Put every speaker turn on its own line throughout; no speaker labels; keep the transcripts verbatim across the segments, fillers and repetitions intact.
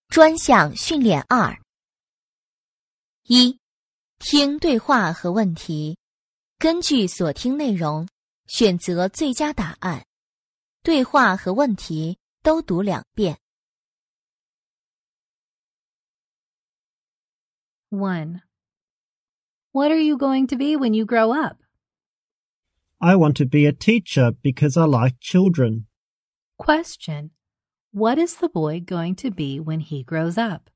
专项训练二：一、听对话和问题，根据所听内容，选择最佳答案。对话和问题都读两遍。
one. What are you going to be when you grow up?
I want to be a teacher because I like children.
Question. What is the boy going to be when he grows up?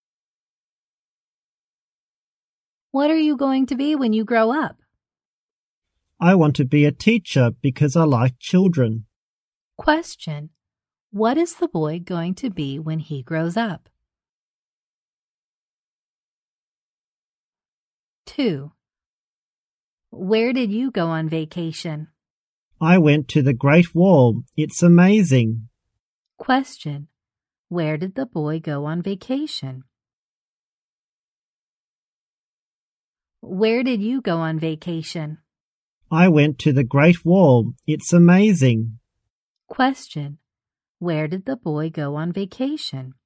What are you going to be when you grow up?
I want to be a teacher because I like children.
Question. What is the boy going to be when he grows up? two. Where did you go on vacation?
I went to the Great Wall. It's amazing.
Question. Where did the boy go on vacation? Where did you go on vacation?
I went to the Great Wall. It's amazing.
Question. Where did the boy go on vacation?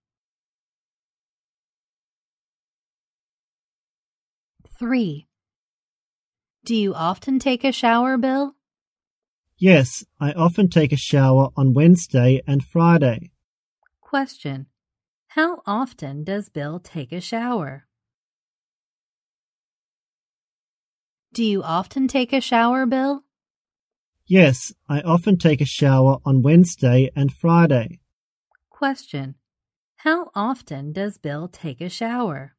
three. Do you often take a shower, Bill?
Yes, I often take a shower on Wednesday and Friday.
Question. How often does Bill take a shower? Do you often take a shower, Bill?
Yes, I often take a shower on Wednesday and Friday.
Question. How often does Bill take a shower?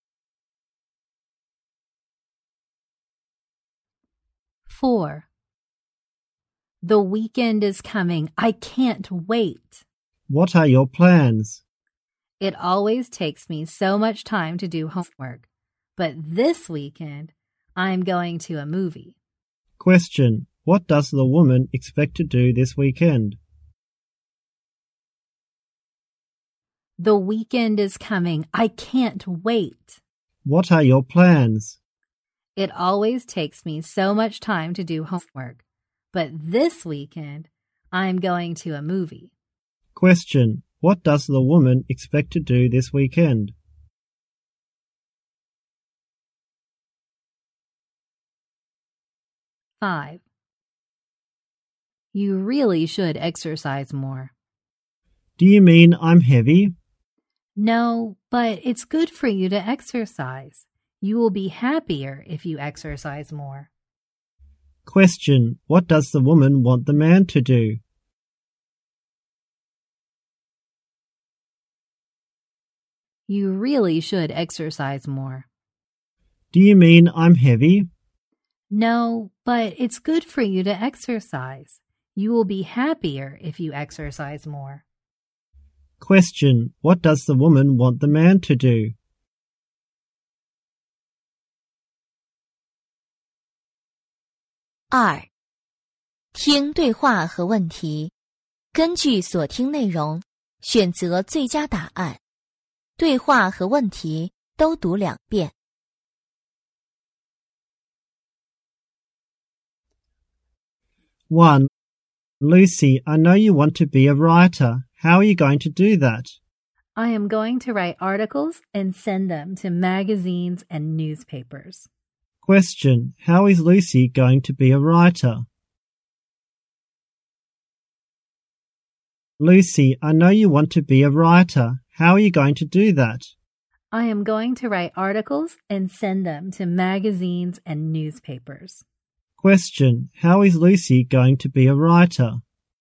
four. The weekend is coming. I can't wait.
What are your plans?
It always takes me so much time to do homework, but this weekend I'm going to a movie.
Question. What does the woman expect to do this weekend?
The weekend is coming. I can't wait.
What are your plans?
It always takes me so much time to do homework, but this weekend I'm going to a movie.
Question. What does the woman expect to do this weekend?
five. You really should exercise more.
Do you mean I'm heavy?
No, but it's good for you to exercise. You will be happier if you exercise more.
Question. What does the woman want the man to do?
You really should exercise more.
Do you mean I'm heavy?
No, but it's good for you to exercise. You will be happier if you exercise more.
Question. What does the woman want the man to do?
二、听对话和问题，根据所听内容，选择最佳答案。对话和问题都读两遍。
one. Lucy, I know you want to be a writer. How are you going to do that?
I am going to write articles and send them to magazines and newspapers.
Question. How is Lucy going to be a writer? Lucy, I know you want to be a writer. How are you going to do that?
I am going to write articles and send them to magazines and newspapers.
Question. How is Lucy going to be a writer?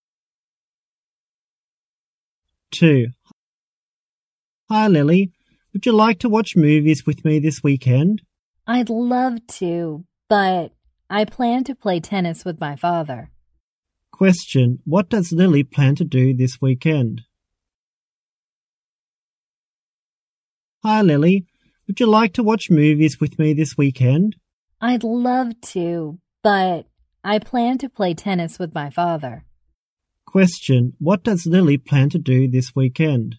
two. Hi, Lily. Would you like to watch movies with me this weekend?
I'd love to, but I plan to play tennis with my father.
Question. What does Lily plan to do this weekend? Hi, Lily. Would you like to watch movies with me this weekend?
I'd love to, but I plan to play tennis with my father.
Question. What does Lily plan to do this weekend?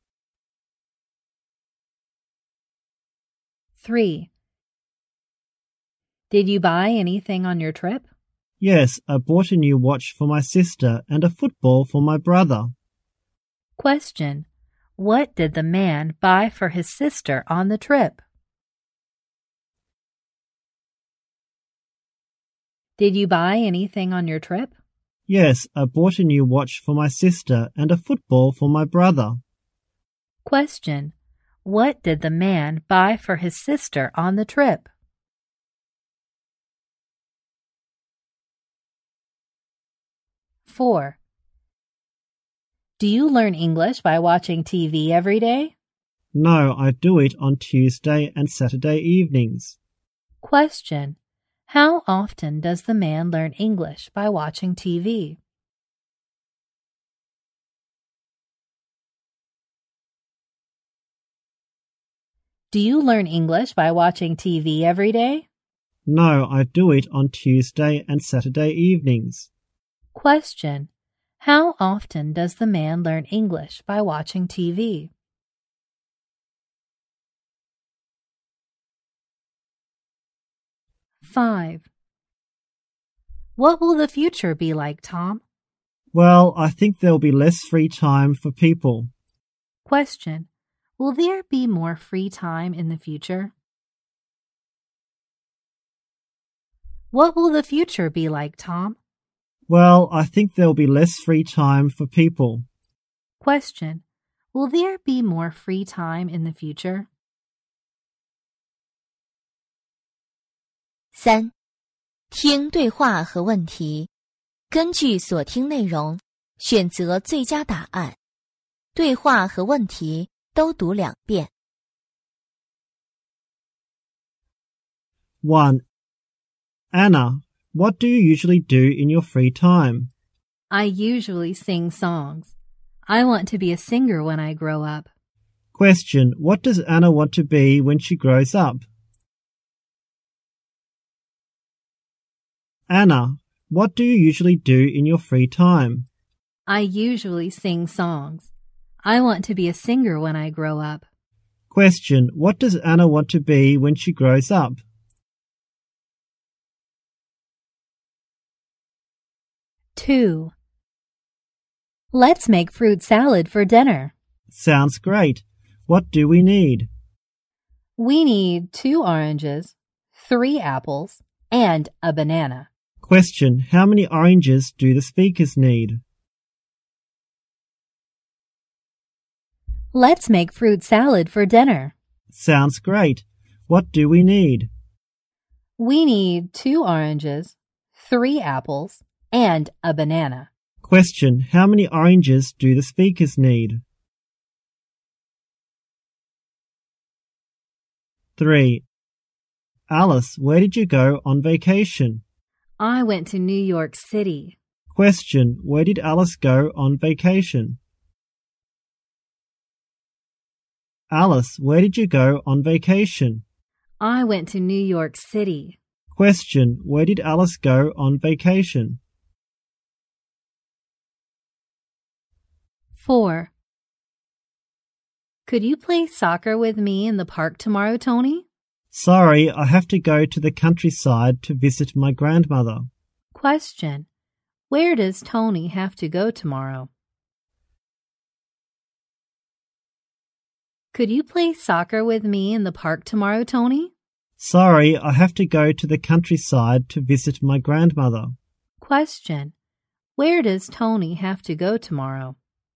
three. Did you buy anything on your trip?
Yes, I bought a new watch for my sister and a football for my brother.
Question. What did the man buy for his sister on the trip? Did you buy anything on your trip?
Yes, I bought a new watch for my sister and a football for my brother.
Question. What did the man buy for his sister on the trip? Four. Do you learn English by watching T V every day?
No, I do it on Tuesday and Saturday evenings.
Question. How often does the man learn English by watching T V? Do you learn English by watching T V every day?
No, I do it on Tuesday and Saturday evenings.
Question. How often does the man learn English by watching T V? Five. What will the future be like, Tom?
Well, I think there'll be less free time for people.
Question. Will there be more free time in the future? What will the future be like, Tom?
Well, I think there'll be less free time for people.
Question. Will there be more free time in the future?
三、听对话和问题，根据所听内容选择最佳答案。对话和问题都读两遍。
One. Anna, what do you usually do in your free time?
I usually sing songs. I want to be a singer when I grow up.
Question. What does Anna want to be when she grows up? Anna, what do you usually do in your free time?
I usually sing songs. I want to be a singer when I grow up.
Question. What does Anna want to be when she grows up?
Two. Let's make fruit salad for dinner.
Sounds great. What do we need?
We need two oranges, three apples, and a banana.
Question. How many oranges do the speakers need?
Let's make fruit salad for dinner.
Sounds great. What do we need?
We need two oranges, three apples, and a banana.
Question. How many oranges do the speakers need? Three. Alice, where did you go on vacation?
I went to New York City.
Question. Where did Alice go on vacation? Alice, where did you go on vacation?
I went to New York City.
Question. Where did Alice go on vacation?
Four. Could you play soccer with me in the park tomorrow, Tony?
Sorry, I have to go to the countryside to visit my grandmother.
Question. Where does Tony have to go tomorrow? Could you play soccer with me in the park tomorrow, Tony?
Sorry, I have to go to the countryside to visit my grandmother.
Question. Where does Tony have to go tomorrow?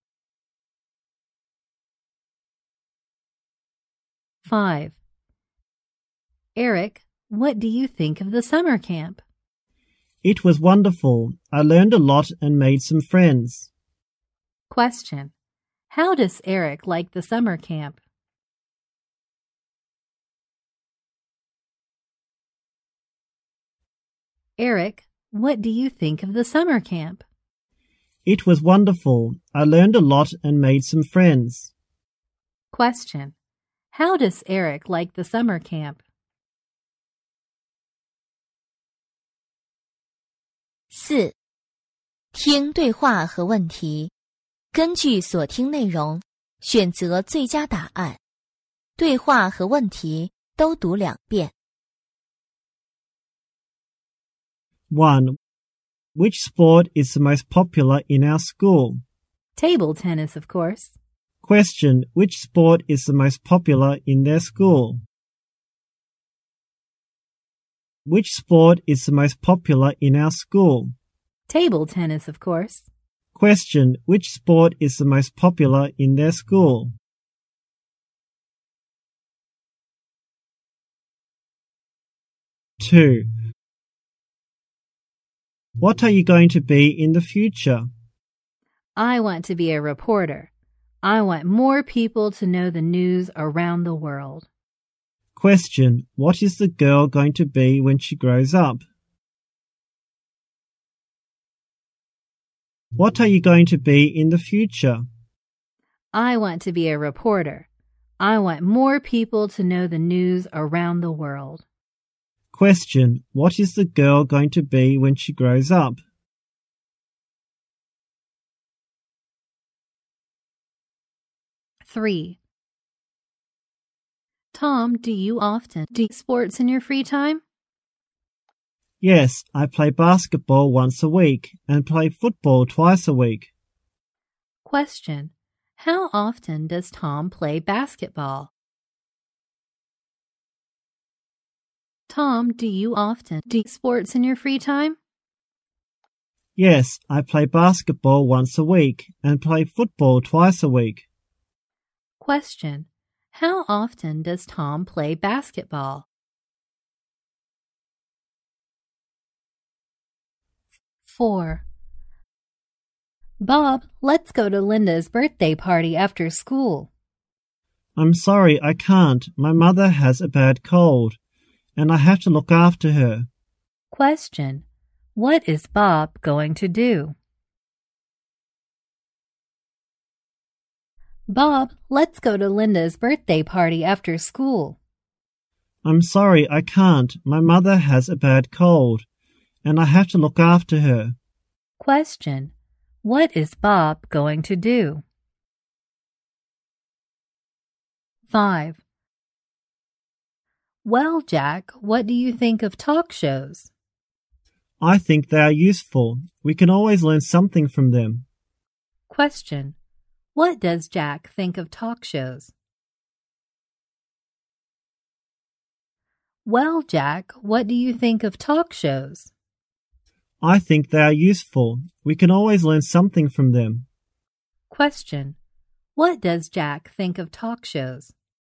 Five. Eric, what do you think of the summer camp?
It was wonderful. I learned a lot and made some friends.
Question. How does Eric like the summer camp? Eric, what do you think of the summer camp?
It was wonderful. I learned a lot and made some friends.
Question. How does Eric like the summer camp?
四、听对话和问题，根据所听内容选择最佳答案。对话和问题都读两遍。
One. Which sport is the most popular in our school?
Table tennis, of course.
Question, which sport is the most popular in their school? Which sport is the most popular in our school?
Table tennis, of course.
Question, which sport is the most popular in their school? Two. What are you going to be in the future?
I want to be a reporter. I want more people to know the news around the world.
Question, what is the girl going to be when she grows up? What are you going to be in the future?
I want to be a reporter. I want more people to know the news around the world.
Question, what is the girl going to be when she grows up?
Three. Tom, do you often do sports in your free time?
Yes, I play basketball once a week and play football twice a week.
Question. How often does Tom play basketball? Tom, do you often do sports in your free time?
Yes, I play basketball once a week and play football twice a week.
Question. How often does Tom play basketball? Four. Bob, let's go to Linda's birthday party after school.
I'm sorry, I can't. My mother has a bad cold, and I have to look after her.
Question. What is Bob going to do? Bob, let's go to Linda's birthday party after school.
I'm sorry, I can't. My mother has a bad cold, and I have to look after her.
Question. What is Bob going to do? Five. Well, Jack, what do you think of talk shows?
I think they are useful. We can always learn something from them.
Question. What does Jack think of talk shows? Well, Jack, what do you think of talk shows?
I think they are useful. We can always learn something from them.
Question. What does Jack think of talk shows?